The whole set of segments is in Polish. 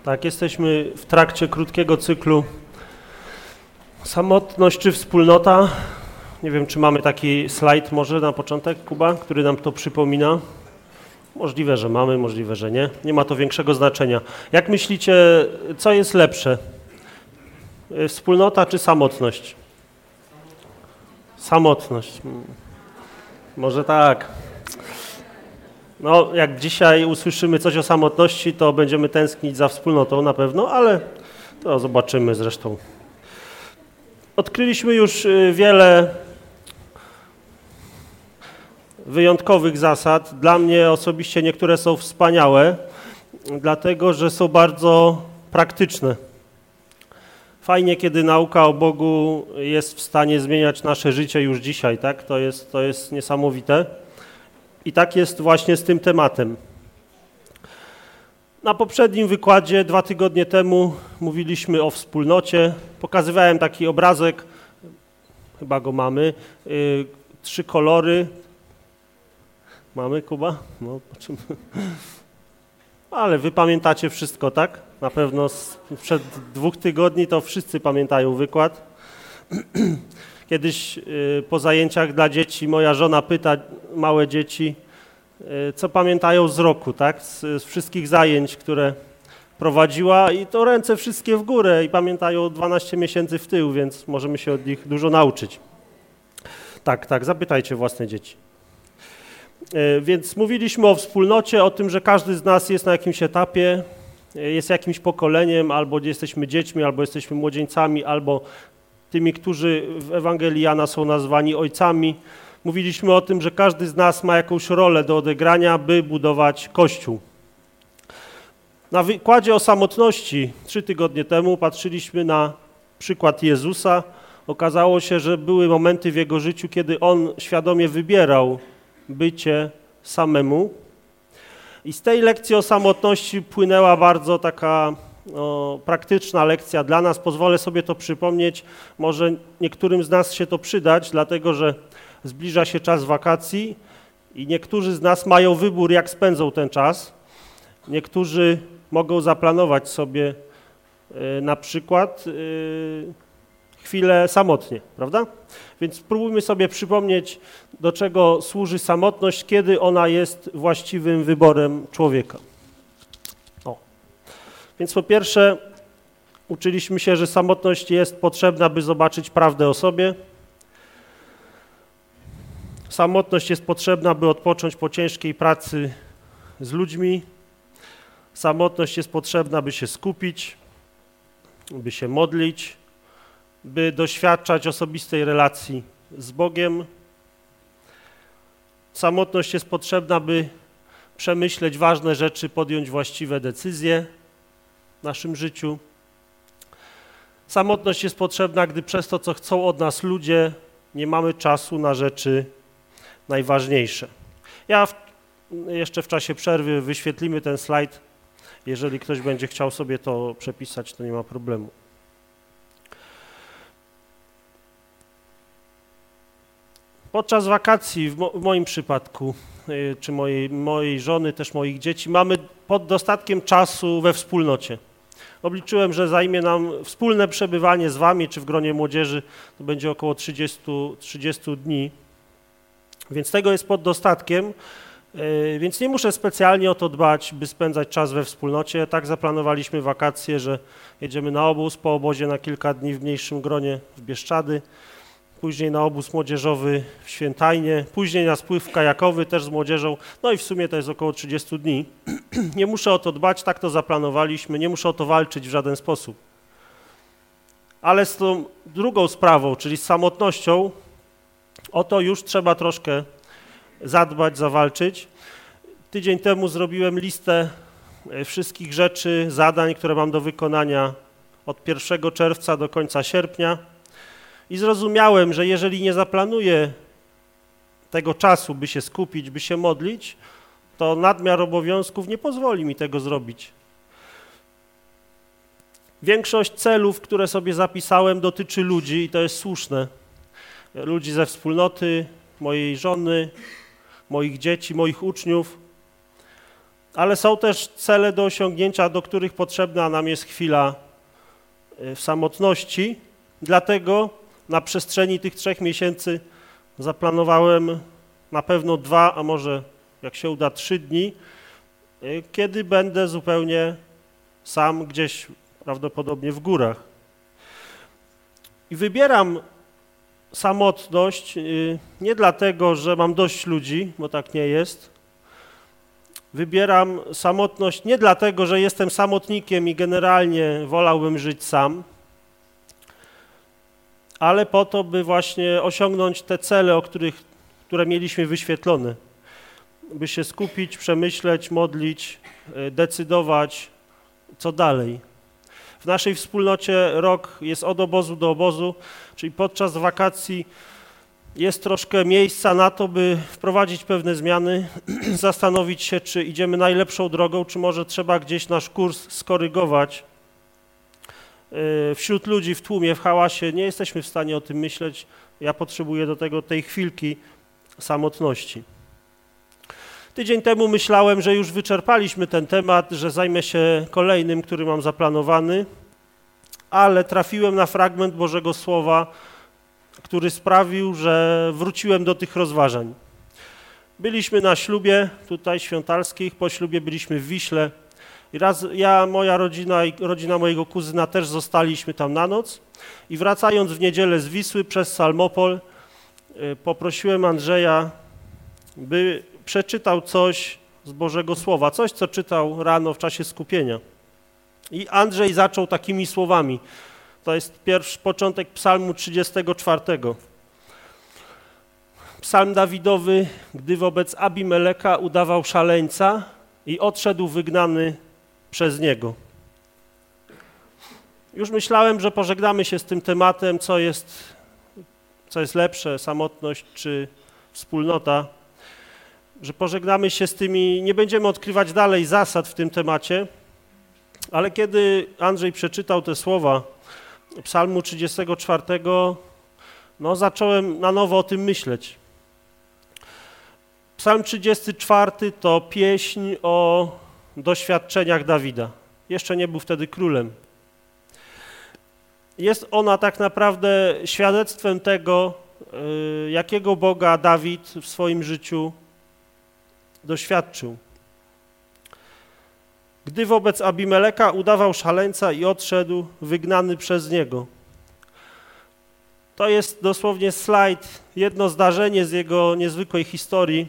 Tak, jesteśmy w trakcie krótkiego cyklu Samotność czy wspólnota? Nie wiem, czy mamy taki slajd może na początek, Kuba, który nam to przypomina. Możliwe, że mamy, możliwe, że nie. Nie ma to większego znaczenia. Jak myślicie, co jest lepsze? Wspólnota czy samotność? Samotność. Może tak. No, jak dzisiaj usłyszymy coś o samotności, to będziemy tęsknić za wspólnotą na pewno, ale to zobaczymy zresztą. Odkryliśmy już wiele wyjątkowych zasad. Dla mnie osobiście niektóre są wspaniałe, dlatego że są bardzo praktyczne. Fajnie, kiedy nauka o Bogu jest w stanie zmieniać nasze życie już dzisiaj, tak? To jest niesamowite. I tak jest właśnie z tym tematem. Na poprzednim wykładzie 2 tygodnie temu mówiliśmy o wspólnocie. Pokazywałem taki obrazek, chyba go mamy, 3 kolory. Mamy, Kuba? No, patrzymy. Ale wy pamiętacie wszystko, tak? Na pewno sprzed 2 tygodni to wszyscy pamiętają wykład. Kiedyś po zajęciach dla dzieci moja żona pyta małe dzieci, co pamiętają z roku, tak? Z wszystkich zajęć, które prowadziła i to ręce wszystkie w górę i pamiętają 12 miesięcy w tył, więc możemy się od nich dużo nauczyć. Tak, zapytajcie własne dzieci. Więc mówiliśmy o wspólnocie, o tym, że każdy z nas jest na jakimś etapie, jest jakimś pokoleniem, albo jesteśmy dziećmi, albo jesteśmy młodzieńcami, albo tymi, którzy w Ewangelii Jana są nazwani ojcami. Mówiliśmy o tym, że każdy z nas ma jakąś rolę do odegrania, by budować Kościół. Na wykładzie o samotności 3 tygodnie temu patrzyliśmy na przykład Jezusa. Okazało się, że były momenty w Jego życiu, kiedy On świadomie wybierał bycie samemu. I z tej lekcji o samotności płynęła bardzo taka praktyczna lekcja dla nas. Pozwolę sobie to przypomnieć. Może niektórym z nas się to przydać, dlatego że zbliża się czas wakacji i niektórzy z nas mają wybór, jak spędzą ten czas. Niektórzy mogą zaplanować sobie na przykład chwilę samotnie, prawda? Więc spróbujmy sobie przypomnieć, do czego służy samotność, kiedy ona jest właściwym wyborem człowieka. Więc po pierwsze uczyliśmy się, że samotność jest potrzebna, by zobaczyć prawdę o sobie. Samotność jest potrzebna, by odpocząć po ciężkiej pracy z ludźmi. Samotność jest potrzebna, by się skupić, by się modlić, by doświadczać osobistej relacji z Bogiem. Samotność jest potrzebna, by przemyśleć ważne rzeczy, podjąć właściwe decyzje w naszym życiu. Samotność jest potrzebna, gdy przez to, co chcą od nas ludzie, nie mamy czasu na rzeczy najważniejsze. Jeszcze w czasie przerwy wyświetlimy ten slajd. Jeżeli ktoś będzie chciał sobie to przepisać, to nie ma problemu. Podczas wakacji, w moim przypadku, czy mojej żony, też moich dzieci, mamy pod dostatkiem czasu we wspólnocie. Obliczyłem, że zajmie nam wspólne przebywanie z wami, czy w gronie młodzieży, to będzie około 30 dni. Więc tego jest pod dostatkiem, więc nie muszę specjalnie o to dbać, by spędzać czas we wspólnocie. Tak zaplanowaliśmy wakacje, że jedziemy na obóz, po obozie na kilka dni w mniejszym gronie w Bieszczady, później na obóz młodzieżowy w Świętajnie, później na spływ kajakowy też z młodzieżą, no i w sumie to jest około 30 dni. Nie muszę o to dbać, tak to zaplanowaliśmy, nie muszę o to walczyć w żaden sposób. Ale z tą drugą sprawą, czyli z samotnością, o to już trzeba troszkę zadbać, zawalczyć. Tydzień temu zrobiłem listę wszystkich rzeczy, zadań, które mam do wykonania od 1 czerwca do końca sierpnia. I zrozumiałem, że jeżeli nie zaplanuję tego czasu, by się skupić, by się modlić, to nadmiar obowiązków nie pozwoli mi tego zrobić. Większość celów, które sobie zapisałem, dotyczy ludzi i to jest słuszne. Ludzi ze wspólnoty, mojej żony, moich dzieci, moich uczniów. ale są też cele do osiągnięcia, do których potrzebna nam jest chwila w samotności. Dlatego na przestrzeni tych 3 miesięcy zaplanowałem na pewno 2, a może jak się uda 3 dni, kiedy będę zupełnie sam gdzieś, prawdopodobnie w górach. I wybieram samotność nie dlatego, że mam dość ludzi, bo tak nie jest. Wybieram samotność nie dlatego, że jestem samotnikiem i generalnie wolałbym żyć sam, ale po to, by właśnie osiągnąć te cele, które mieliśmy wyświetlone. By się skupić, przemyśleć, modlić, decydować, co dalej. W naszej wspólnocie rok jest od obozu do obozu, czyli podczas wakacji jest troszkę miejsca na to, by wprowadzić pewne zmiany, zastanowić się, czy idziemy najlepszą drogą, czy może trzeba gdzieś nasz kurs skorygować. Wśród ludzi, w tłumie, w hałasie nie jesteśmy w stanie o tym myśleć. Ja potrzebuję do tego tej chwilki samotności. Tydzień temu myślałem, że już wyczerpaliśmy ten temat, że zajmę się kolejnym, który mam zaplanowany, ale trafiłem na fragment Bożego Słowa, który sprawił, że wróciłem do tych rozważań. Byliśmy na ślubie tutaj świątalskich, po ślubie byliśmy w Wiśle i raz ja, moja rodzina i rodzina mojego kuzyna też zostaliśmy tam na noc i wracając w niedzielę z Wisły przez Salmopol poprosiłem Andrzeja, by przeczytał coś z Bożego Słowa, coś, co czytał rano w czasie skupienia. I Andrzej zaczął takimi słowami. To jest początek psalmu 34. Psalm Dawidowy, gdy wobec Abimeleka udawał szaleńca i odszedł wygnany przez niego. Już myślałem, że pożegnamy się z tym tematem, co jest lepsze, samotność czy wspólnota, że pożegnamy się z tymi, nie będziemy odkrywać dalej zasad w tym temacie, ale kiedy Andrzej przeczytał te słowa Psalmu 34, zacząłem na nowo o tym myśleć. Psalm 34 to pieśń o doświadczeniach Dawida. Jeszcze nie był wtedy królem. Jest ona tak naprawdę świadectwem tego, jakiego Boga Dawid w swoim życiu doświadczył. Gdy wobec Abimeleka udawał szaleńca i odszedł, wygnany przez niego. To jest dosłownie slajd, jedno zdarzenie z jego niezwykłej historii.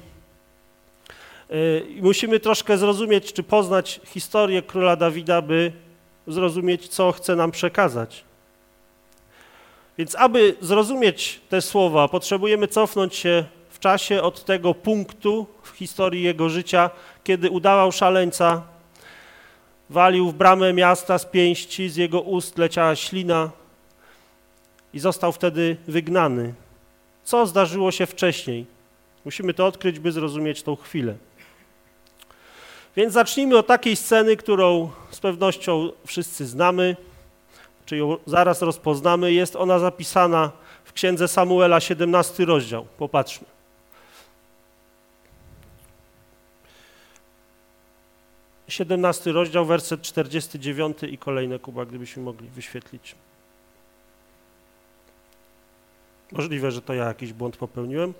Musimy troszkę zrozumieć, czy poznać historię króla Dawida, by zrozumieć, co chce nam przekazać. Więc aby zrozumieć te słowa, potrzebujemy cofnąć się w czasie od tego punktu w historii jego życia, kiedy udawał szaleńca, walił w bramę miasta z pięści, z jego ust leciała ślina i został wtedy wygnany. Co zdarzyło się wcześniej? Musimy to odkryć, by zrozumieć tą chwilę. Więc zacznijmy od takiej sceny, którą z pewnością wszyscy znamy, czy ją zaraz rozpoznamy. Jest ona zapisana w Księdze Samuela, 17 rozdział. Popatrzmy. Siedemnasty rozdział, werset 49 i kolejne, Kuba, gdybyśmy mogli wyświetlić. Możliwe, że to ja jakiś błąd popełniłem.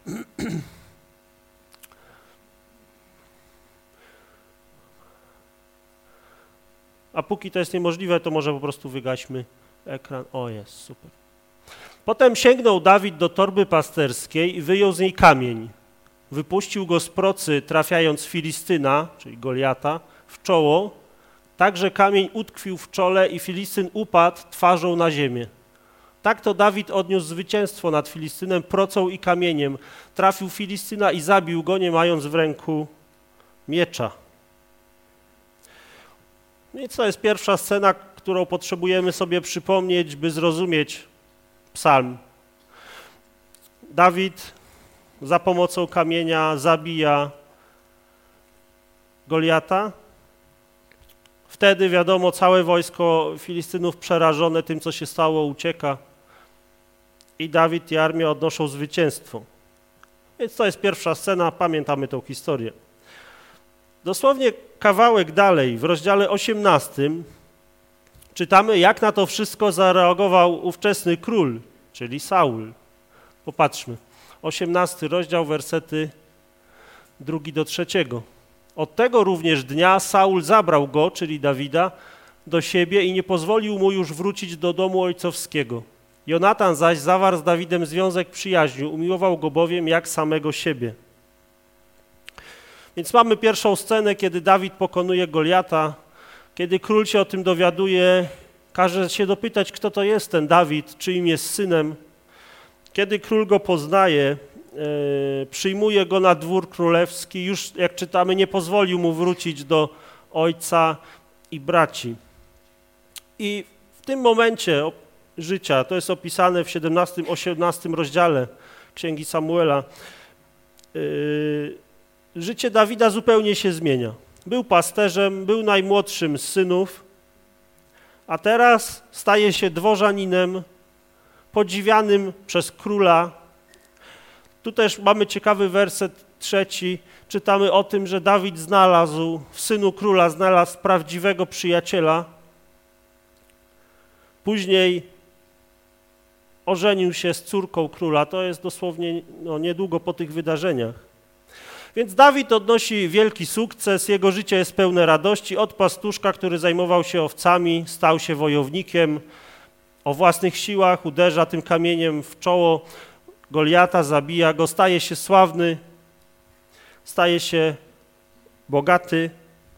A póki to jest niemożliwe, to może po prostu wygaśmy ekran. O, jest, super. Potem sięgnął Dawid do torby pasterskiej i wyjął z niej kamień. Wypuścił go z procy, trafiając Filistyna, czyli Goliata, w czoło, tak że kamień utkwił w czole i Filistyn upadł twarzą na ziemię. Tak to Dawid odniósł zwycięstwo nad Filistynem procą i kamieniem. Trafił Filistyna i zabił go, nie mając w ręku miecza. I to jest pierwsza scena, którą potrzebujemy sobie przypomnieć, by zrozumieć psalm. Dawid za pomocą kamienia zabija Goliata. Wtedy, wiadomo, całe wojsko Filistynów przerażone tym, co się stało, ucieka. I Dawid i armia odnoszą zwycięstwo. Więc to jest pierwsza scena, pamiętamy tą historię. Dosłownie kawałek dalej, w rozdziale 18, czytamy, jak na to wszystko zareagował ówczesny król, czyli Saul. Popatrzmy. 18 rozdział, wersety 2-3. Od tego również dnia Saul zabrał go, czyli Dawida, do siebie i nie pozwolił mu już wrócić do domu ojcowskiego. Jonatan zaś zawarł z Dawidem związek przyjaźni, umiłował go bowiem jak samego siebie. Więc mamy pierwszą scenę, kiedy Dawid pokonuje Goliata. Kiedy król się o tym dowiaduje, każe się dopytać, kto to jest ten Dawid, czyim jest synem. Kiedy król go poznaje, przyjmuje go na dwór królewski, już jak czytamy, nie pozwolił mu wrócić do ojca i braci. I w tym momencie życia, to jest opisane w 17-18 rozdziale Księgi Samuela, życie Dawida zupełnie się zmienia. Był pasterzem, był najmłodszym z synów, a teraz staje się dworzaninem, podziwianym przez króla. Tu też mamy ciekawy werset 3. Czytamy o tym, że Dawid znalazł, w synu króla znalazł prawdziwego przyjaciela. Później ożenił się z córką króla. To jest dosłownie niedługo po tych wydarzeniach. Więc Dawid odnosi wielki sukces, jego życie jest pełne radości. Od pastuszka, który zajmował się owcami, stał się wojownikiem. O własnych siłach uderza tym kamieniem w czoło Goliata, zabija go, staje się sławny, staje się bogaty.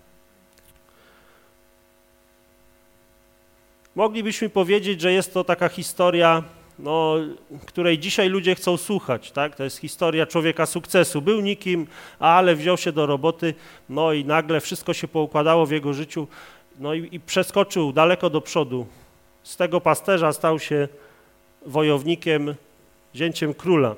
Moglibyśmy powiedzieć, że jest to taka historia, której dzisiaj ludzie chcą słuchać, tak? To jest historia człowieka sukcesu. Był nikim, ale wziął się do roboty, i nagle wszystko się poukładało w jego życiu, i przeskoczył daleko do przodu. Z tego pasterza stał się wojownikiem, zięciem króla.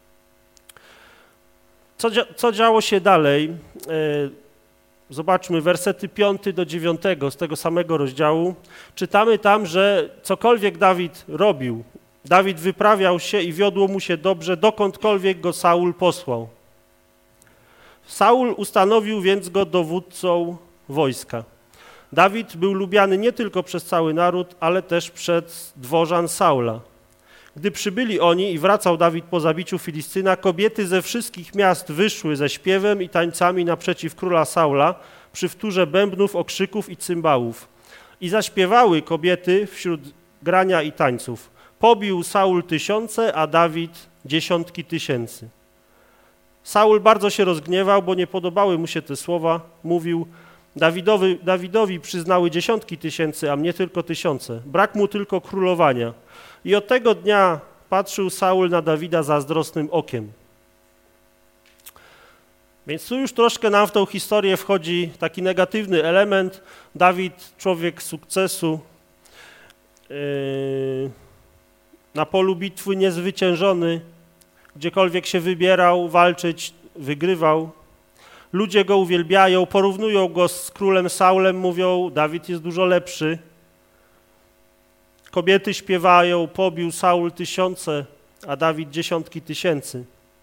Co działo się dalej? Zobaczmy wersety 5-9 z tego samego rozdziału. Czytamy tam, że cokolwiek Dawid robił, Dawid wyprawiał się i wiodło mu się dobrze, dokądkolwiek go Saul posłał. Saul ustanowił więc go dowódcą wojska. Dawid był lubiany nie tylko przez cały naród, ale też przez dworzan Saula. Gdy przybyli oni i wracał Dawid po zabiciu Filistyna, kobiety ze wszystkich miast wyszły ze śpiewem i tańcami naprzeciw króla Saula przy wtórze bębnów, okrzyków i cymbałów. I zaśpiewały kobiety wśród grania i tańców. Pobił Saul 1000, a Dawid 10 000. Saul bardzo się rozgniewał, bo nie podobały mu się te słowa. Mówił, Dawidowi przyznały 10 000, a mnie tylko 1000. Brak mu tylko królowania. I od tego dnia patrzył Saul na Dawida zazdrosnym okiem. Więc tu już troszkę nam w tą historię wchodzi taki negatywny element. Dawid, człowiek sukcesu, na polu bitwy niezwyciężony, gdziekolwiek się wybierał walczyć, wygrywał. Ludzie go uwielbiają, porównują go z królem Saulem, mówią, Dawid jest dużo lepszy. Kobiety śpiewają, pobił Saul 1000, a Dawid 10 000.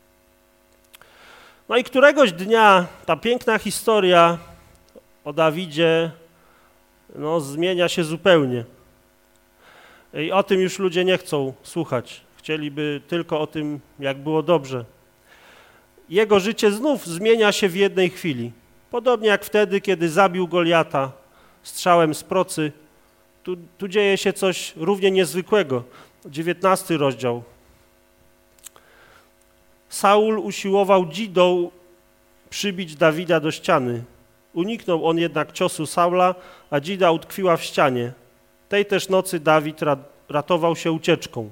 I któregoś dnia ta piękna historia o Dawidzie zmienia się zupełnie. I o tym już ludzie nie chcą słuchać. Chcieliby tylko o tym, jak było dobrze. Jego życie znów zmienia się w jednej chwili. Podobnie jak wtedy, kiedy zabił Goliata strzałem z procy. Tu dzieje się coś równie niezwykłego. 19 rozdział. Saul usiłował dzidą przybić Dawida do ściany. Uniknął on jednak ciosu Saula, a dzida utkwiła w ścianie. Tej też nocy Dawid ratował się ucieczką.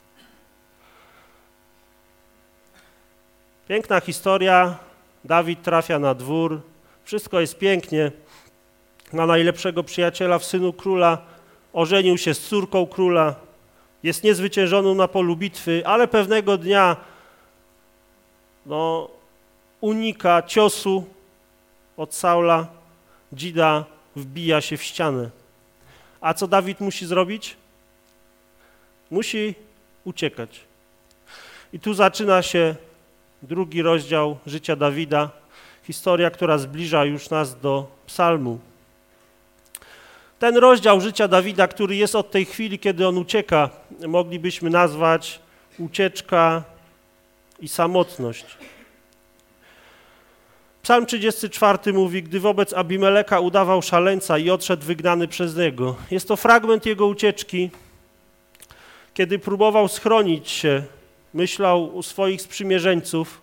Piękna historia. Dawid trafia na dwór. Wszystko jest pięknie. Ma najlepszego przyjaciela w synu króla. Ożenił się z córką króla. Jest niezwyciężoną na polu bitwy, ale pewnego dnia unika ciosu od Saula. Dzida wbija się w ścianę. A co Dawid musi zrobić? Musi uciekać. I tu zaczyna się drugi rozdział życia Dawida. Historia, która zbliża już nas do psalmu. Ten rozdział życia Dawida, który jest od tej chwili, kiedy on ucieka, moglibyśmy nazwać ucieczka i samotność. Psalm 34 mówi, gdy wobec Abimeleka udawał szaleńca i odszedł wygnany przez niego. Jest to fragment jego ucieczki, kiedy próbował schronić się, myślał u swoich sprzymierzeńców,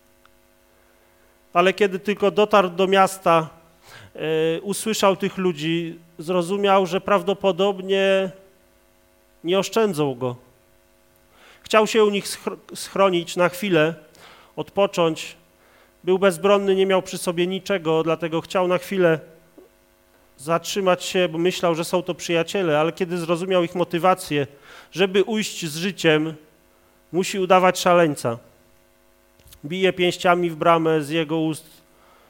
ale kiedy tylko dotarł do miasta, usłyszał tych ludzi, zrozumiał, że prawdopodobnie nie oszczędzą go. Chciał się u nich schronić na chwilę, odpocząć. Był bezbronny, nie miał przy sobie niczego, dlatego chciał na chwilę zatrzymać się, bo myślał, że są to przyjaciele, ale kiedy zrozumiał ich motywację, żeby ujść z życiem, musi udawać szaleńca. Bije pięściami w bramę, z jego ust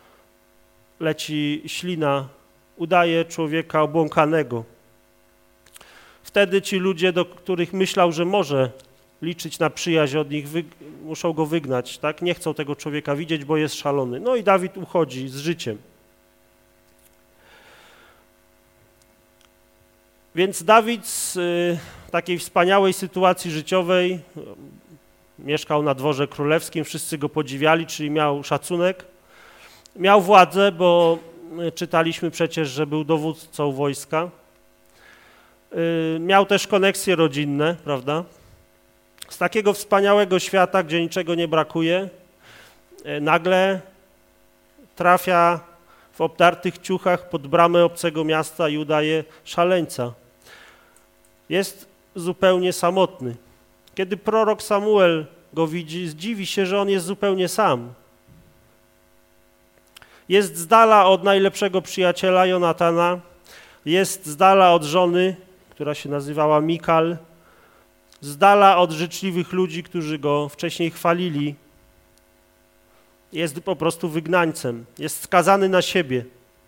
leci ślina, udaje człowieka obłąkanego. Wtedy ci ludzie, do których myślał, że może liczyć na przyjaźń od nich, muszą go wygnać, tak? Nie chcą tego człowieka widzieć, bo jest szalony. No i Dawid uchodzi z życiem. Więc Dawid z takiej wspaniałej sytuacji życiowej mieszkał na dworze królewskim, wszyscy go podziwiali, czyli miał szacunek. Miał władzę, bo czytaliśmy przecież, że był dowódcą wojska. Miał też koneksje rodzinne, prawda? Z takiego wspaniałego świata, gdzie niczego nie brakuje, nagle trafia w obdartych ciuchach pod bramę obcego miasta i udaje szaleńca. Jest zupełnie samotny. Kiedy prorok Samuel go widzi, zdziwi się, że on jest zupełnie sam. Jest z dala od najlepszego przyjaciela Jonatana, jest z dala od żony, która się nazywała Mikal, z dala od życzliwych ludzi, którzy go wcześniej chwalili. Jest po prostu wygnańcem, jest skazany na siebie.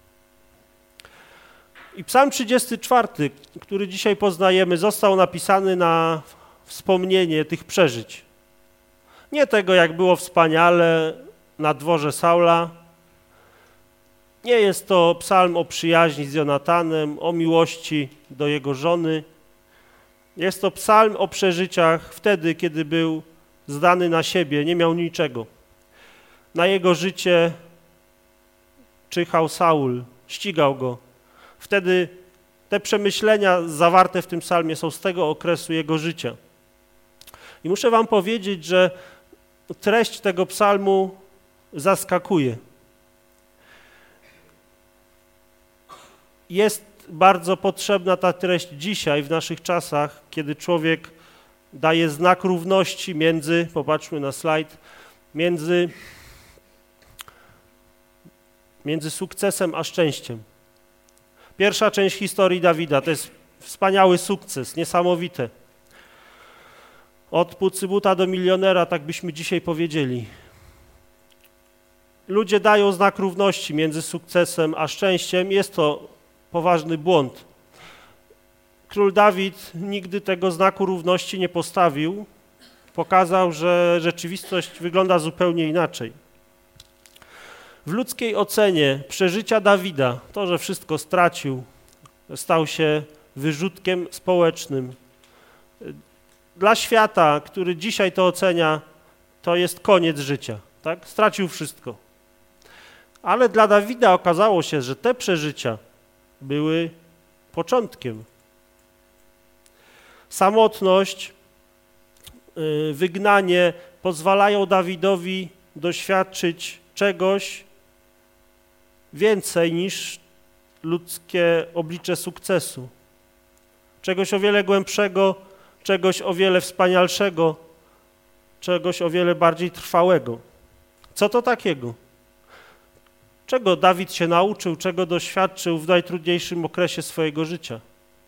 I Psalm 34, który dzisiaj poznajemy, został napisany na wspomnienie tych przeżyć. Nie tego, jak było wspaniale na dworze Saula. Nie jest to psalm o przyjaźni z Jonatanem, o miłości do jego żony. Jest to psalm o przeżyciach wtedy, kiedy był zdany na siebie, nie miał niczego. Na jego życie czyhał Saul, ścigał go. Wtedy te przemyślenia zawarte w tym psalmie są z tego okresu jego życia. I muszę wam powiedzieć, że treść tego psalmu zaskakuje. Jest bardzo potrzebna ta treść dzisiaj, w naszych czasach, kiedy człowiek daje znak równości między, popatrzmy na slajd, między sukcesem a szczęściem. Pierwsza część historii Dawida to jest wspaniały sukces, niesamowite. Od pucybuta do milionera, tak byśmy dzisiaj powiedzieli. Ludzie dają znak równości między sukcesem a szczęściem. Jest to poważny błąd. Król Dawid nigdy tego znaku równości nie postawił. Pokazał, że rzeczywistość wygląda zupełnie inaczej. W ludzkiej ocenie przeżycia Dawida, to, że wszystko stracił, stał się wyrzutkiem społecznym. Dla świata, który dzisiaj to ocenia, to jest koniec życia. Tak? Stracił wszystko. Ale dla Dawida okazało się, że te przeżycia były początkiem. Samotność, wygnanie pozwalają Dawidowi doświadczyć czegoś więcej niż ludzkie oblicze sukcesu. Czegoś o wiele głębszego, czegoś o wiele wspanialszego, czegoś o wiele bardziej trwałego. Co to takiego? Czego Dawid się nauczył, czego doświadczył w najtrudniejszym okresie swojego życia?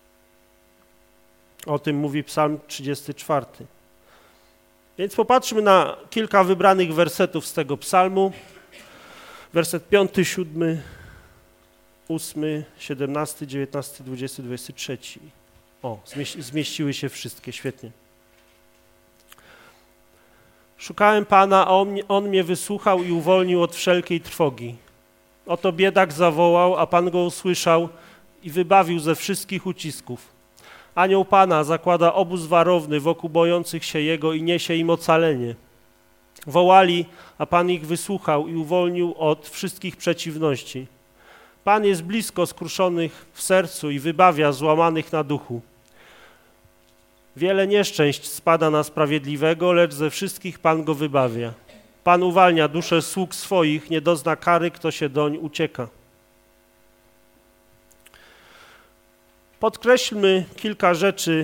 O tym mówi Psalm 34. Więc popatrzmy na kilka wybranych wersetów z tego psalmu. Werset 5, 7, 8, 17, 19, 20, 23. O, zmieściły się wszystkie, świetnie. Szukałem Pana, a On mnie wysłuchał i uwolnił od wszelkiej trwogi. Oto biedak zawołał, a Pan go usłyszał i wybawił ze wszystkich ucisków. Anioł Pana zakłada obóz warowny wokół bojących się Jego i niesie im ocalenie. Wołali, a Pan ich wysłuchał i uwolnił od wszystkich przeciwności. Pan jest blisko skruszonych w sercu i wybawia złamanych na duchu. Wiele nieszczęść spada na sprawiedliwego, lecz ze wszystkich Pan go wybawia. Pan uwalnia duszę sług swoich, nie dozna kary, kto się doń ucieka. Podkreślmy kilka rzeczy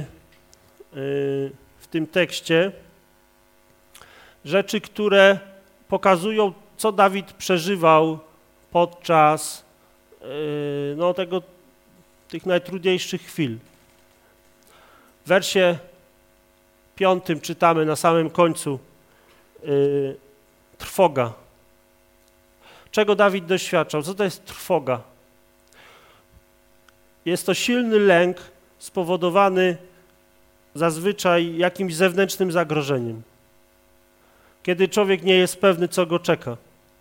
w tym tekście, rzeczy, które pokazują, co Dawid przeżywał podczas tych najtrudniejszych chwil. W wersie 5 czytamy na samym końcu trwoga. Czego Dawid doświadczał? Co to jest trwoga? Jest to silny lęk spowodowany zazwyczaj jakimś zewnętrznym zagrożeniem. Kiedy człowiek nie jest pewny, co go czeka.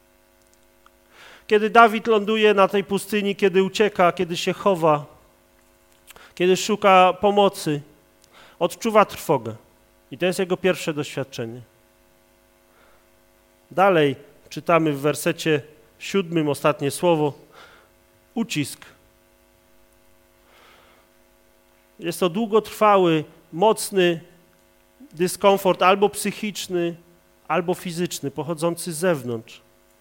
Kiedy Dawid ląduje na tej pustyni, kiedy ucieka, kiedy się chowa, kiedy szuka pomocy, odczuwa trwogę. I to jest jego pierwsze doświadczenie. Dalej czytamy w wersecie 7, ostatnie słowo, ucisk. Jest to długotrwały, mocny dyskomfort albo psychiczny, albo fizyczny, pochodzący z zewnątrz.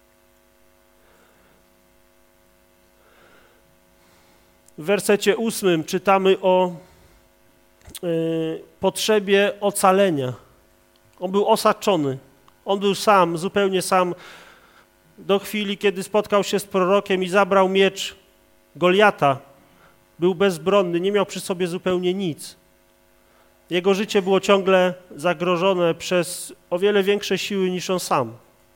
W wersecie 8 czytamy o potrzebie ocalenia. On był osaczony. On był sam, zupełnie sam do chwili, kiedy spotkał się z prorokiem i zabrał miecz Goliata. Był bezbronny, nie miał przy sobie zupełnie nic. Jego życie było ciągle zagrożone przez o wiele większe siły niż on sam.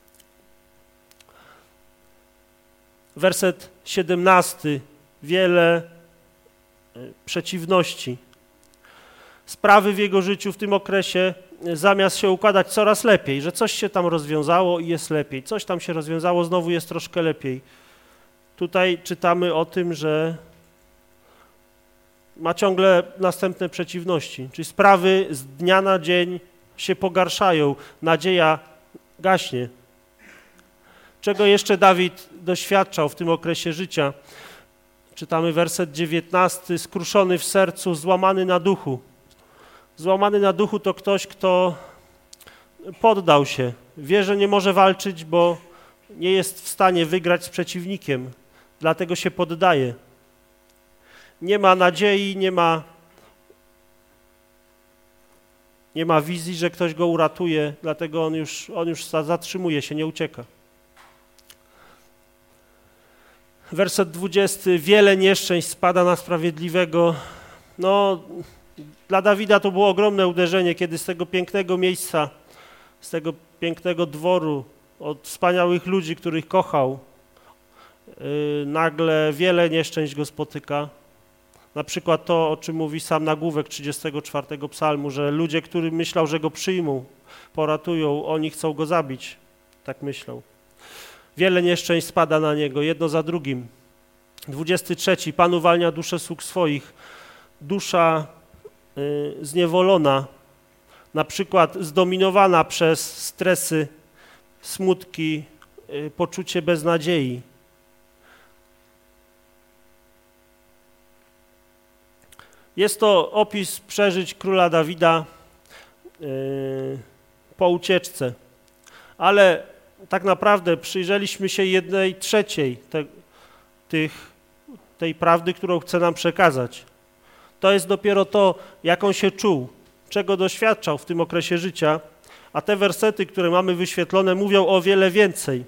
Werset 17. Wiele przeciwności. Sprawy w jego życiu w tym okresie, zamiast się układać coraz lepiej, że coś się tam rozwiązało i jest lepiej, coś tam się rozwiązało, znowu jest troszkę lepiej. Tutaj czytamy o tym, że ma ciągle następne przeciwności, czyli sprawy z dnia na dzień się pogarszają, nadzieja gaśnie. Czego jeszcze Dawid doświadczał w tym okresie życia? Czytamy werset 19, skruszony w sercu, złamany na duchu. Złamany na duchu to ktoś, kto poddał się, wie, że nie może walczyć, bo nie jest w stanie wygrać z przeciwnikiem, dlatego się poddaje. Nie ma nadziei, nie ma wizji, że ktoś go uratuje, dlatego on już zatrzymuje się, nie ucieka. Werset 20. Wiele nieszczęść spada na sprawiedliwego. Dla Dawida to było ogromne uderzenie, kiedy z tego pięknego miejsca, z tego pięknego dworu, od wspaniałych ludzi, których kochał, nagle wiele nieszczęść go spotyka. Na przykład to, o czym mówi sam nagłówek 34 psalmu, że ludzie, którzy myślał, że go przyjmą, poratują, oni chcą go zabić. Tak myślał. Wiele nieszczęść spada na niego, jedno za drugim. 23. Pan uwalnia duszę sług swoich. Dusza zniewolona, na przykład zdominowana przez stresy, smutki, poczucie beznadziei. Jest to opis przeżyć króla Dawida po ucieczce, ale tak naprawdę przyjrzeliśmy się 1/3 tej prawdy, którą chce nam przekazać. To jest dopiero to, jak on się czuł, czego doświadczał w tym okresie życia, a te wersety, które mamy wyświetlone, mówią o wiele więcej.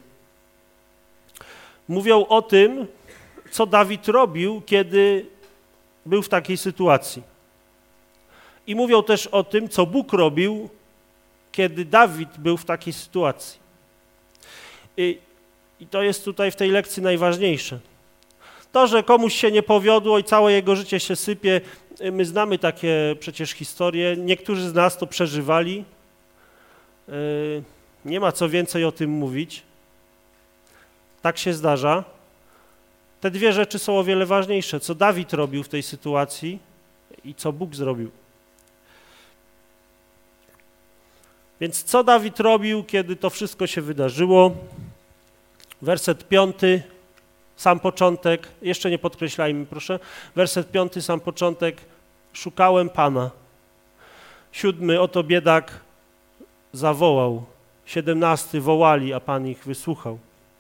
Mówią o tym, co Dawid robił, kiedy był w takiej sytuacji. I mówią też o tym, co Bóg robił, kiedy Dawid był w takiej sytuacji. I to jest tutaj w tej lekcji najważniejsze. To, że komuś się nie powiodło i całe jego życie się sypie, my znamy takie przecież historie, niektórzy z nas to przeżywali. Nie ma co więcej o tym mówić. Tak się zdarza. Te dwie rzeczy są o wiele ważniejsze. Co Dawid robił w tej sytuacji i co Bóg zrobił. Więc co Dawid robił, kiedy to wszystko się wydarzyło? Werset 5, sam początek, jeszcze nie podkreślajmy, proszę. Werset 5, sam początek. Szukałem Pana. 7, oto biedak zawołał. 17, wołali, a Pan ich wysłuchał.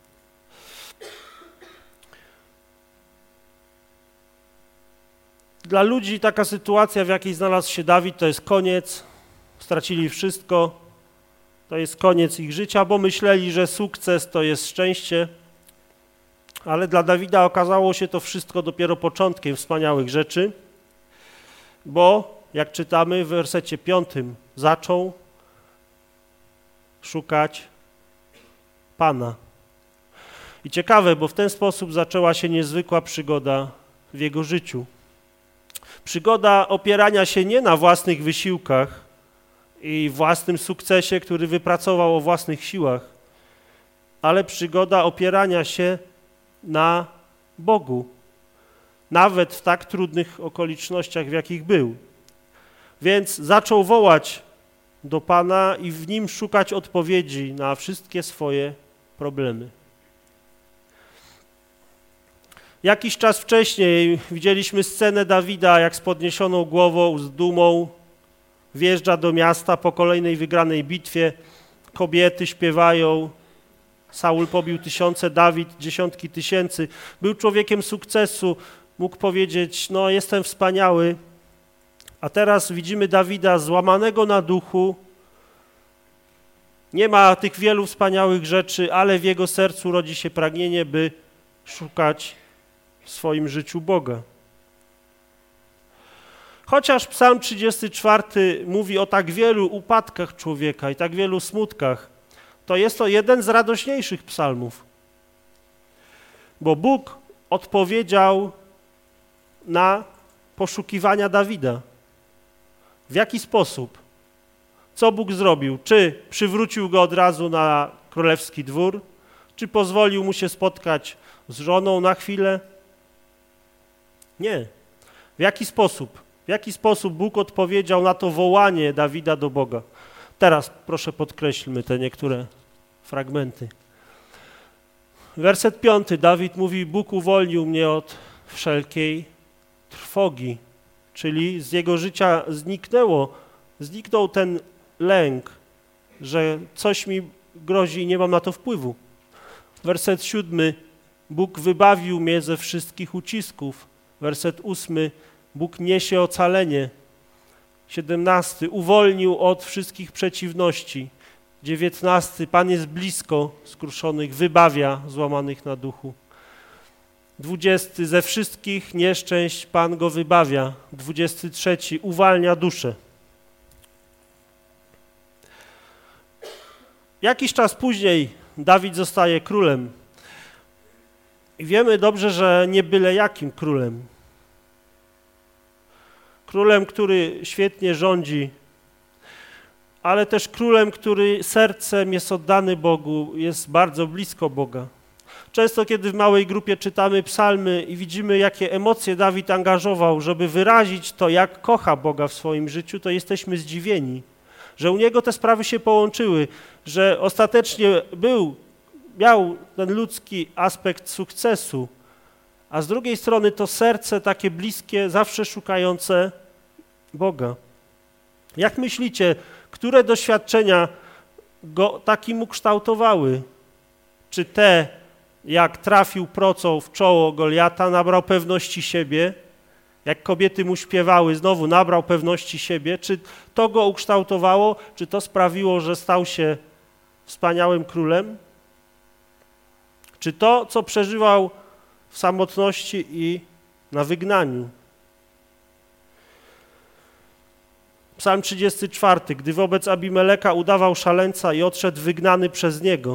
Dla ludzi taka sytuacja, w jakiej znalazł się Dawid, to jest koniec. Stracili wszystko. To jest koniec ich życia, bo myśleli, że sukces to jest szczęście. Ale dla Dawida okazało się to wszystko dopiero początkiem wspaniałych rzeczy, bo jak czytamy w wersecie 5, zaczął szukać Pana. I ciekawe, bo w ten sposób zaczęła się niezwykła przygoda w jego życiu. Przygoda opierania się nie na własnych wysiłkach i własnym sukcesie, który wypracował o własnych siłach, ale przygoda opierania się na Bogu, nawet w tak trudnych okolicznościach, w jakich był. Więc zaczął wołać do Pana i w Nim szukać odpowiedzi na wszystkie swoje problemy. Jakiś czas wcześniej widzieliśmy scenę Dawida, jak z podniesioną głową, z dumą wjeżdża do miasta po kolejnej wygranej bitwie. Kobiety śpiewają, Saul pobił tysiące, Dawid dziesiątki tysięcy. Był człowiekiem sukcesu, mógł powiedzieć, no jestem wspaniały. A teraz widzimy Dawida złamanego na duchu. Nie ma tych wielu wspaniałych rzeczy, ale w jego sercu rodzi się pragnienie, by szukać w swoim życiu Boga. Chociaż Psalm 34 mówi o tak wielu upadkach człowieka i tak wielu smutkach, to jest to jeden z radośniejszych psalmów, bo Bóg odpowiedział na poszukiwania Dawida. W jaki sposób? Co Bóg zrobił? Czy przywrócił go od razu na królewski dwór? Czy pozwolił mu się spotkać z żoną na chwilę? Nie. W jaki sposób? W jaki sposób Bóg odpowiedział na to wołanie Dawida do Boga? Teraz proszę podkreślmy te niektóre fragmenty. Werset 5. Dawid mówi, Bóg uwolnił mnie od wszelkiej trwogi, czyli z jego życia zniknął ten lęk, że coś mi grozi i nie mam na to wpływu. Werset 7. Bóg wybawił mnie ze wszystkich ucisków. Werset 8. Bóg niesie ocalenie. 17. Uwolnił od wszystkich przeciwności. 19. Pan jest blisko skruszonych, wybawia złamanych na duchu. 20. Ze wszystkich nieszczęść Pan go wybawia. 23. Uwalnia duszę. Jakiś czas później Dawid zostaje królem. I wiemy dobrze, że nie byle jakim królem. Królem, który świetnie rządzi, ale też królem, który sercem jest oddany Bogu, jest bardzo blisko Boga. Często, kiedy w małej grupie czytamy psalmy i widzimy, jakie emocje Dawid angażował, żeby wyrazić to, jak kocha Boga w swoim życiu, to jesteśmy zdziwieni, że u niego te sprawy się połączyły, że ostatecznie miał ten ludzki aspekt sukcesu, a z drugiej strony to serce takie bliskie, zawsze szukające Boga. Jak myślicie, które doświadczenia go takim ukształtowały? Czy te, jak trafił procą w czoło Goliata, nabrał pewności siebie, jak kobiety mu śpiewały, znowu nabrał pewności siebie, czy to go ukształtowało, czy to sprawiło, że stał się wspaniałym królem? Czy to, co przeżywał w samotności i na wygnaniu? Psalm 34. Gdy wobec Abimeleka udawał szaleńca i odszedł wygnany przez niego.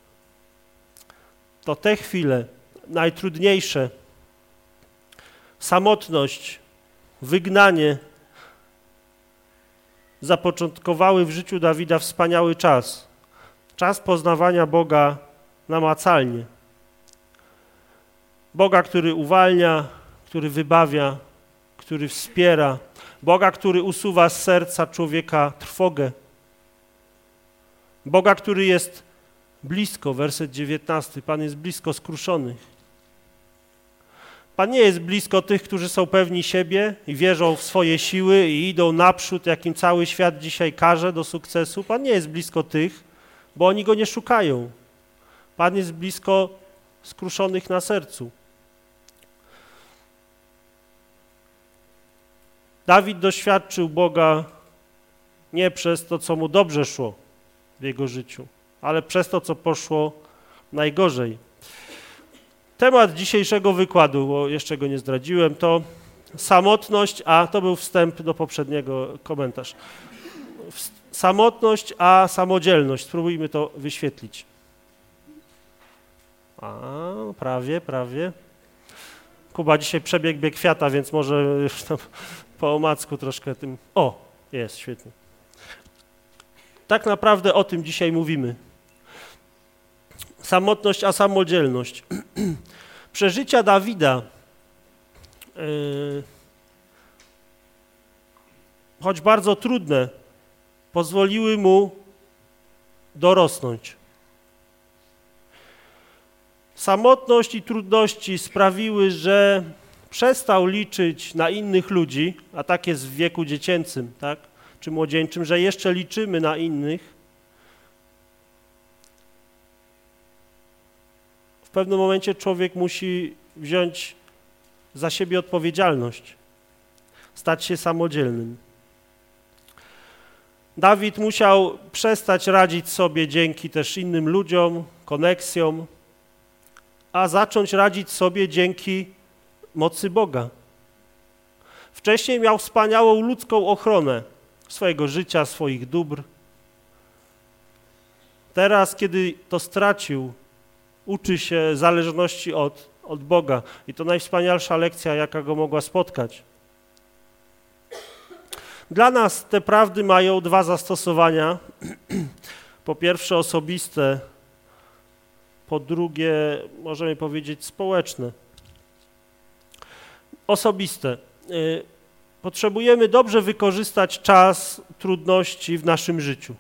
To te chwile najtrudniejsze, samotność, wygnanie zapoczątkowały w życiu Dawida wspaniały czas. czas poznawania Boga namacalnie. Boga, który uwalnia, który wybawia, który wspiera. Boga, który usuwa z serca człowieka trwogę. Boga, który jest blisko, werset 19, Pan jest blisko skruszonych. Pan nie jest blisko tych, którzy są pewni siebie i wierzą w swoje siły i idą naprzód, jakim cały świat dzisiaj każe do sukcesu. Pan nie jest blisko tych, bo oni Go nie szukają. Pan jest blisko skruszonych na sercu. Dawid doświadczył Boga nie przez to, co mu dobrze szło w jego życiu, ale przez to, co poszło najgorzej. Temat dzisiejszego wykładu, bo jeszcze go nie zdradziłem, to samotność, a to był wstęp do poprzedniego komentarz. Samotność, a samodzielność. Spróbujmy to wyświetlić. Prawie. Kuba dzisiaj przebiegł bieg kwiata, więc może już tam po omacku troszkę tym... Jest, świetnie. Tak naprawdę o tym dzisiaj mówimy. Samotność, a samodzielność. Przeżycia Dawida, choć bardzo trudne, pozwoliły mu dorosnąć. Samotność i trudności sprawiły, że przestał liczyć na innych ludzi, a tak jest w wieku dziecięcym, tak, czy młodzieńczym, że jeszcze liczymy na innych. W pewnym momencie człowiek musi wziąć za siebie odpowiedzialność, stać się samodzielnym. Dawid musiał przestać radzić sobie dzięki też innym ludziom, koneksjom, a zacząć radzić sobie dzięki mocy Boga. Wcześniej miał wspaniałą ludzką ochronę swojego życia, swoich dóbr. Teraz, kiedy to stracił, uczy się zależności od Boga. I to najwspanialsza lekcja, jaka go mogła spotkać. Dla nas te prawdy mają dwa zastosowania. Po pierwsze osobiste, po drugie, możemy powiedzieć, społeczne. Osobiste. Potrzebujemy dobrze wykorzystać czas trudności w naszym życiu.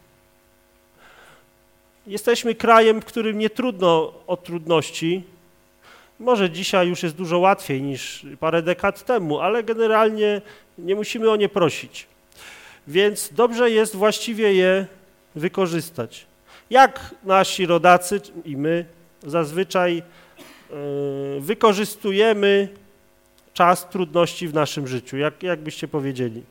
Jesteśmy krajem, w którym nie trudno o trudności. Może dzisiaj już jest dużo łatwiej niż parę dekad temu, ale generalnie nie musimy o nie prosić. Więc dobrze jest właściwie je wykorzystać. Jak nasi rodacy i my zazwyczaj wykorzystujemy czas trudności w naszym życiu? Jak byście powiedzieli?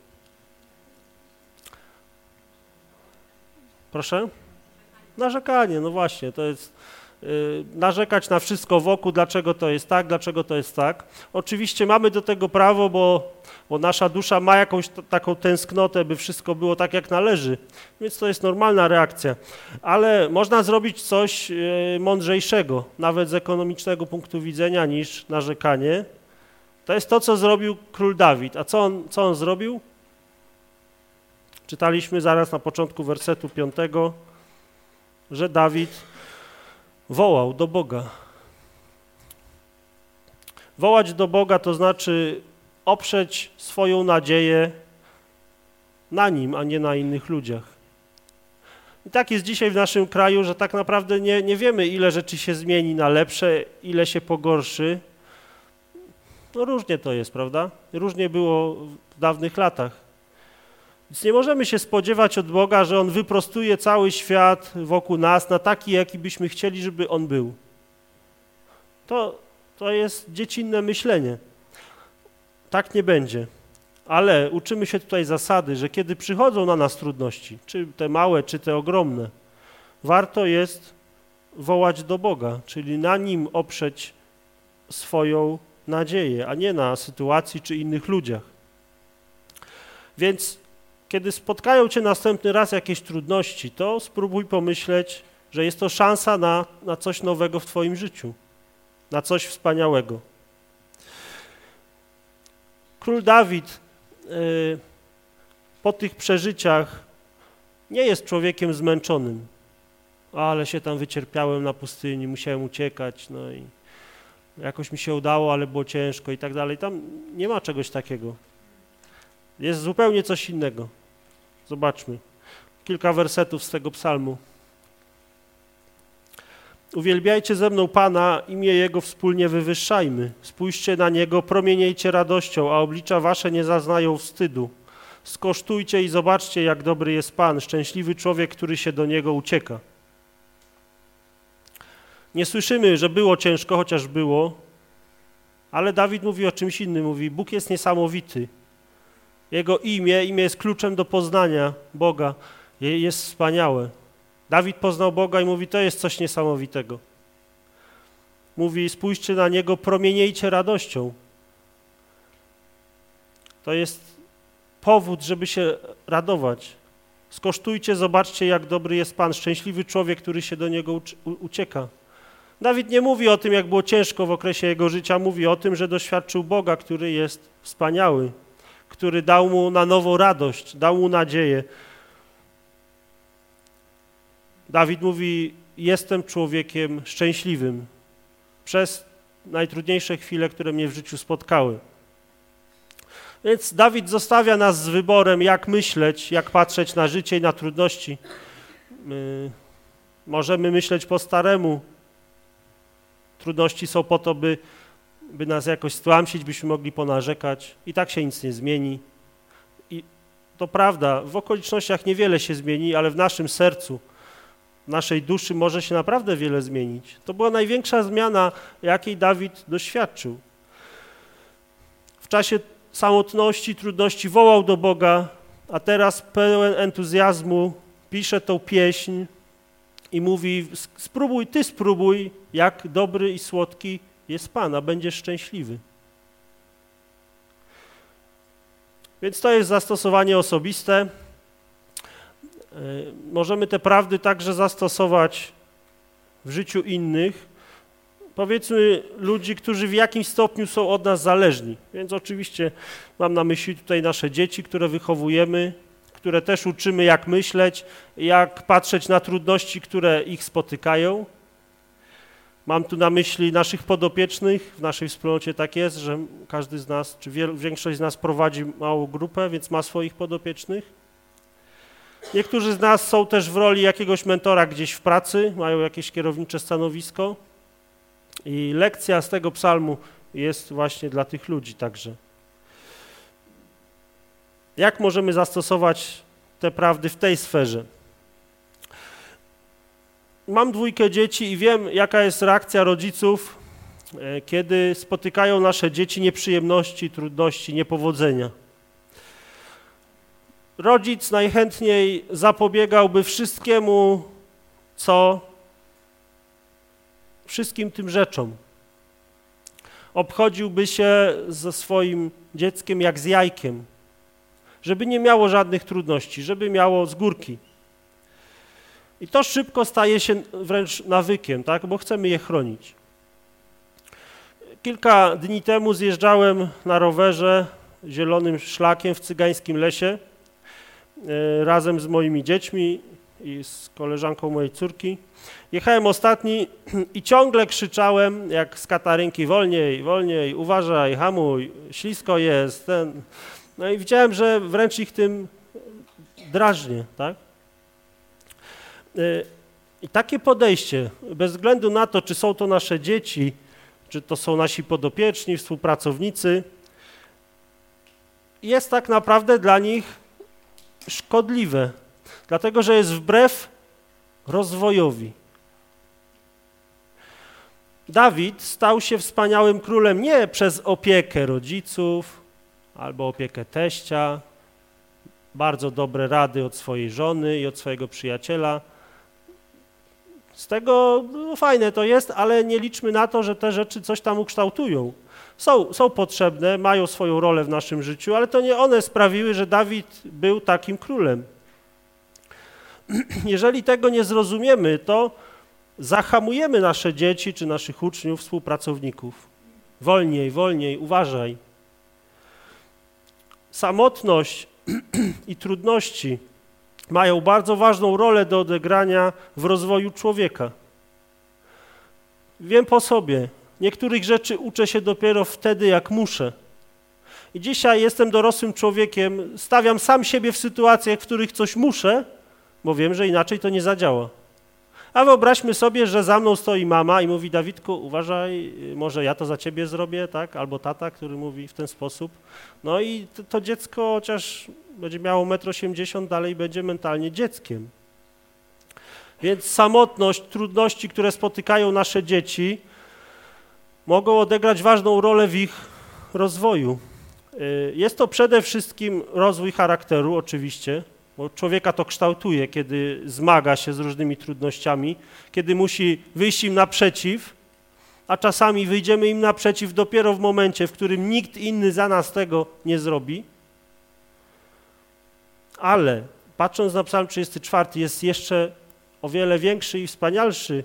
Proszę? Narzekanie, no właśnie, to jest narzekać na wszystko wokół, dlaczego to jest tak, dlaczego to jest tak. Oczywiście mamy do tego prawo, bo nasza dusza ma jakąś taką tęsknotę, by wszystko było tak, jak należy, więc to jest normalna reakcja. Ale można zrobić coś mądrzejszego, nawet z ekonomicznego punktu widzenia, niż narzekanie. To jest to, co zrobił król Dawid. A co on zrobił? Czytaliśmy zaraz na początku wersetu 5, że Dawid wołał do Boga. Wołać do Boga to znaczy oprzeć swoją nadzieję na Nim, a nie na innych ludziach. I tak jest dzisiaj w naszym kraju, że tak naprawdę nie wiemy, ile rzeczy się zmieni na lepsze, ile się pogorszy. No różnie to jest, prawda? Różnie było w dawnych latach. Więc nie możemy się spodziewać od Boga, że On wyprostuje cały świat wokół nas na taki, jaki byśmy chcieli, żeby On był. To jest dziecinne myślenie. Tak nie będzie. Ale uczymy się tutaj zasady, że kiedy przychodzą na nas trudności, czy te małe, czy te ogromne, warto jest wołać do Boga, czyli na Nim oprzeć swoją nadzieję, a nie na sytuacji czy innych ludziach. Więc kiedy spotkają cię następny raz jakieś trudności, to spróbuj pomyśleć, że jest to szansa na coś nowego w twoim życiu, na coś wspaniałego. Król Dawid po tych przeżyciach nie jest człowiekiem zmęczonym. ale się tam wycierpiałem na pustyni, musiałem uciekać, no i jakoś mi się udało, ale było ciężko i tak dalej. Tam nie ma czegoś takiego. Jest zupełnie coś innego. Zobaczmy. Kilka wersetów z tego psalmu. Uwielbiajcie ze mną Pana, imię Jego wspólnie wywyższajmy. Spójrzcie na Niego, promieniejcie radością, a oblicza wasze nie zaznają wstydu. Skosztujcie i zobaczcie, jak dobry jest Pan, szczęśliwy człowiek, który się do Niego ucieka. Nie słyszymy, że było ciężko, chociaż było, ale Dawid mówi o czymś innym. Mówi, Bóg jest niesamowity. Jego imię jest kluczem do poznania Boga. Jest wspaniałe. Dawid poznał Boga i mówi, to jest coś niesamowitego. Mówi, spójrzcie na Niego, promieniejcie radością. To jest powód, żeby się radować. Skosztujcie, zobaczcie, jak dobry jest Pan, szczęśliwy człowiek, który się do Niego ucieka. Dawid nie mówi o tym, jak było ciężko w okresie jego życia, mówi o tym, że doświadczył Boga, który jest wspaniały, który dał mu na nowo radość, dał mu nadzieję. Dawid mówi, jestem człowiekiem szczęśliwym przez najtrudniejsze chwile, które mnie w życiu spotkały. Więc Dawid zostawia nas z wyborem, jak myśleć, jak patrzeć na życie i na trudności. Możemy myśleć po staremu. Trudności są po to, by nas jakoś stłamsić, byśmy mogli ponarzekać. I tak się nic nie zmieni. I to prawda, w okolicznościach niewiele się zmieni, ale w naszym sercu, w naszej duszy może się naprawdę wiele zmienić. To była największa zmiana, jakiej Dawid doświadczył. W czasie samotności, trudności wołał do Boga, a teraz pełen entuzjazmu pisze tą pieśń i mówi, spróbuj, jak dobry i słodki jest Pan, a będziesz szczęśliwy. Więc to jest zastosowanie osobiste. Możemy te prawdy także zastosować w życiu innych. Powiedzmy ludzi, którzy w jakimś stopniu są od nas zależni. Więc oczywiście mam na myśli tutaj nasze dzieci, które wychowujemy, które też uczymy, jak myśleć, jak patrzeć na trudności, które ich spotykają. Mam tu na myśli naszych podopiecznych. W naszej wspólnocie tak jest, że każdy z nas, czy większość z nas prowadzi małą grupę, więc ma swoich podopiecznych. Niektórzy z nas są też w roli jakiegoś mentora gdzieś w pracy, mają jakieś kierownicze stanowisko. I lekcja z tego psalmu jest właśnie dla tych ludzi także. Jak możemy zastosować te prawdy w tej sferze? Mam 2 dzieci i wiem, jaka jest reakcja rodziców, kiedy spotykają nasze dzieci nieprzyjemności, trudności, niepowodzenia. Rodzic najchętniej zapobiegałby wszystkim tym rzeczom. Obchodziłby się ze swoim dzieckiem jak z jajkiem, żeby nie miało żadnych trudności, żeby miało z górki. I to szybko staje się wręcz nawykiem, tak? Bo chcemy je chronić. Kilka dni temu zjeżdżałem na rowerze zielonym szlakiem w cygańskim lesie razem z moimi dziećmi i z koleżanką mojej córki. Jechałem ostatni i ciągle krzyczałem, jak z katarynki, wolniej, wolniej, uważaj, hamuj, ślisko jest. No i widziałem, że wręcz ich tym drażnię, tak? I takie podejście, bez względu na to, czy są to nasze dzieci, czy to są nasi podopieczni, współpracownicy, jest tak naprawdę dla nich szkodliwe, dlatego że jest wbrew rozwojowi. Dawid stał się wspaniałym królem nie przez opiekę rodziców albo opiekę teścia, bardzo dobre rady od swojej żony i od swojego przyjaciela. Z tego fajne to jest, ale nie liczmy na to, że te rzeczy coś tam ukształtują. Są potrzebne, mają swoją rolę w naszym życiu, ale to nie one sprawiły, że Dawid był takim królem. Jeżeli tego nie zrozumiemy, to zahamujemy nasze dzieci czy naszych uczniów, współpracowników. Wolniej, wolniej, uważaj. Samotność i trudności mają bardzo ważną rolę do odegrania w rozwoju człowieka. Wiem po sobie, niektórych rzeczy uczę się dopiero wtedy, jak muszę. I dzisiaj jestem dorosłym człowiekiem, stawiam sam siebie w sytuacjach, w których coś muszę, bo wiem, że inaczej to nie zadziała. A wyobraźmy sobie, że za mną stoi mama i mówi: Dawidku, uważaj, może ja to za ciebie zrobię, tak? Albo tata, który mówi w ten sposób. No i to dziecko, chociaż będzie miało 1,80 m, dalej będzie mentalnie dzieckiem. Więc samotność, trudności, które spotykają nasze dzieci, mogą odegrać ważną rolę w ich rozwoju. Jest to przede wszystkim rozwój charakteru, oczywiście, bo człowieka to kształtuje, kiedy zmaga się z różnymi trudnościami, kiedy musi wyjść im naprzeciw, a czasami wyjdziemy im naprzeciw dopiero w momencie, w którym nikt inny za nas tego nie zrobi. Ale patrząc na Psalm 34, jest jeszcze o wiele większy i wspanialszy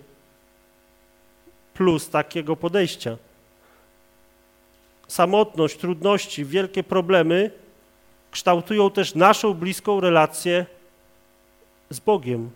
plus takiego podejścia. Samotność, trudności, wielkie problemy kształtują też naszą bliską relację z Bogiem.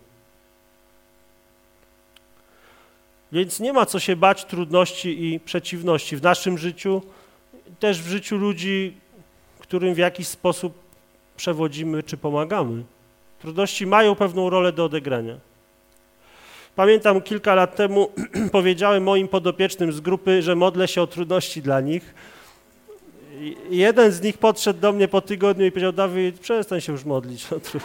Więc nie ma co się bać trudności i przeciwności w naszym życiu, też w życiu ludzi, którym w jakiś sposób przewodzimy czy pomagamy. Trudności mają pewną rolę do odegrania. Pamiętam, kilka lat temu powiedziałem moim podopiecznym z grupy, że modlę się o trudności dla nich. Jeden z nich podszedł do mnie po tygodniu i powiedział: Dawid, przestań się już modlić.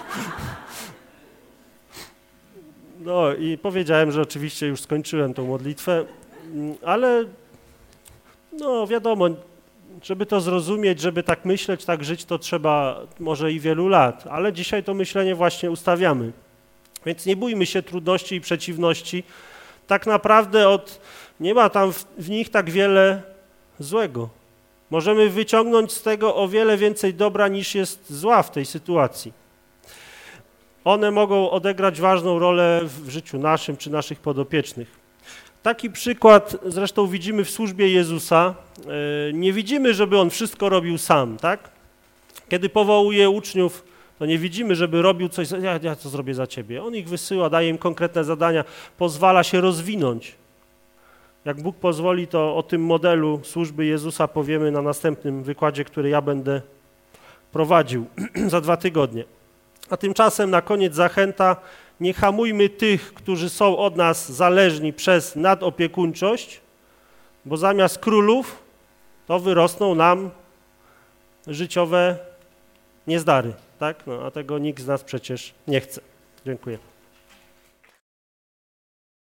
No i powiedziałem, że oczywiście już skończyłem tą modlitwę, ale no wiadomo, żeby to zrozumieć, żeby tak myśleć, tak żyć, to trzeba może i wielu lat, ale dzisiaj to myślenie właśnie ustawiamy. Więc nie bójmy się trudności i przeciwności. Tak naprawdę nie ma tam w nich tak wiele złego. Możemy wyciągnąć z tego o wiele więcej dobra, niż jest zła w tej sytuacji. One mogą odegrać ważną rolę w życiu naszym czy naszych podopiecznych. Taki przykład zresztą widzimy w służbie Jezusa. Nie widzimy, żeby On wszystko robił sam, tak? Kiedy powołuje uczniów, to nie widzimy, żeby robił coś, ja to zrobię za ciebie. On ich wysyła, daje im konkretne zadania, pozwala się rozwinąć. Jak Bóg pozwoli, to o tym modelu służby Jezusa powiemy na następnym wykładzie, który ja będę prowadził za 2 tygodnie. A tymczasem na koniec zachęta: nie hamujmy tych, którzy są od nas zależni, przez nadopiekuńczość, bo zamiast królów to wyrosną nam życiowe niezdary, tak? No, a tego nikt z nas przecież nie chce. Dziękuję.